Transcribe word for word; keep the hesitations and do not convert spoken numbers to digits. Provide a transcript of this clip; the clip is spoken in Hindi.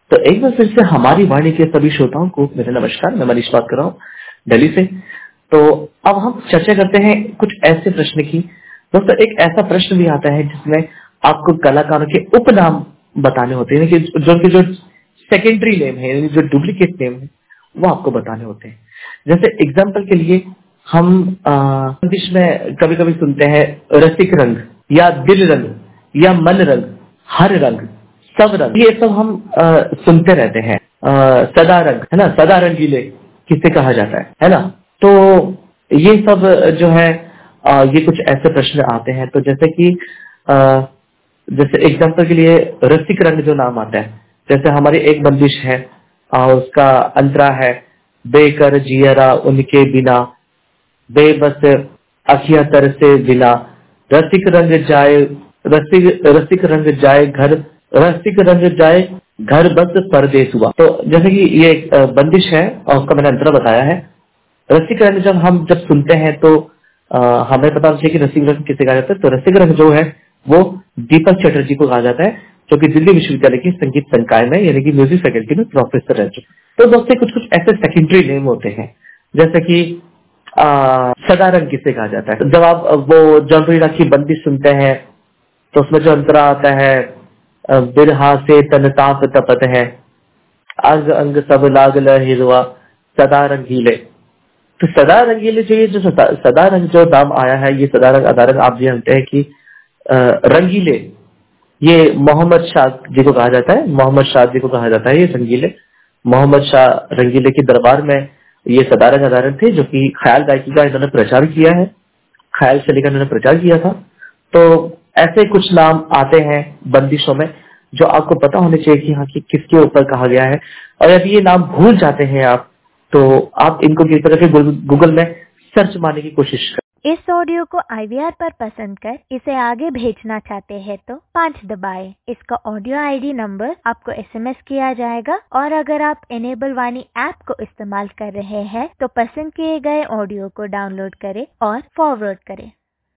तो एक बार फिर से हमारी वाणी के सभी श्रोताओं को मेरा नमस्कार। मैं मनीष बात कर रहा हूँ दिल्ली से। तो अब हम चर्चा करते हैं कुछ ऐसे प्रश्न की। दोस्तों, एक ऐसा प्रश्न भी आता है जिसमें आपको कलाकारों के उपनाम बताने होते हैं कि जो उनके जो सेकेंडरी नेम है, यानी जो डुप्लीकेट नेम है, वो आपको बताने होते हैं। जैसे एग्जाम्पल के लिए हम इंग्लिश में कभी कभी सुनते हैं रसिक रंग या दिल रंग या मन रंग, हर रंग, सब रंग, ये सब हम आ, सुनते रहते हैं। आ, सदा रंग है ना, सदा रंगीले किसे कहा जाता है है ना। तो ये सब जो है आ, ये कुछ ऐसे प्रश्न आते हैं। तो जैसे कि आ, जैसे एग्जाम्पल के लिए रसिक रंग जो नाम आता है, जैसे हमारी एक बंदिश है, आ, उसका अंतरा है, बेकर जियरा उनके बिना, बेबस अखिया तर से बिना, रसिक रंग जाए, रसिक रसिक रंग जाए घर, रसिक रंग जाए घर बस परदेस हुआ। तो जैसे कि ये एक बंदिश है और उसका मैंने अंतरा बताया है। रसिक रंग जब हम जब सुनते हैं तो आ, हमें पता चाहिए कि रसिक रंग किसे कहा जाता है। तो रसिक रंग जो है वो दीपक चटर्जी को कहा जाता है, जो कि दिल्ली विश्वविद्यालय की संगीत संकाय में यानी कि म्यूजिक फैकल्टी में प्रोफेसर रह चुके। तो दोस्तों, कुछ कुछ ऐसे सेकेंडरी नेम होते हैं, जैसे कि आ, सदा रंग किसे कहा जाता है। जब आप वो जॉन राग की बंदिश सुनते हैं तो उसमें जो अंतरा आता है, अ, बिरहा से तनताप तपत है, अंग अंग सब लागल हिरवा, सदा रंगीले। तो सदा रंगीले जो ये जो सदा, सदा रंग जो नाम आया है, ये सदा रंग अदा रंग आप जानते हैं कि अ, रंगीले ये मोहम्मद शाह जी को कहा जाता है। मोहम्मद शाह जी को कहा जाता है ये रंगीले। मोहम्मद शाह रंगीले के दरबार में ये सदा रंग अदा रंग थे, जो कि ख्याल गायकी का इन्होंने प्रचार किया है, ख्याल शैली का इन्होंने प्रचार किया था। तो ऐसे कुछ नाम आते हैं बंदिशों में जो आपको पता होने चाहिए कि हाँ कि किसके ऊपर कहा गया है। और यदि ये नाम भूल जाते हैं आप, तो आप इनको किस तरह के गूगल में सर्च मारने की कोशिश करें। इस ऑडियो को आई वी आर पर पसंद कर इसे आगे भेजना चाहते हैं तो पाँच दबाएं। इसका ऑडियो आई डी नंबर आपको एस एम एस किया जाएगा। और अगर आप इनेबल वाणी ऐप को इस्तेमाल कर रहे हैं तो पसंद किए गए ऑडियो को डाउनलोड करें और फॉरवर्ड करें।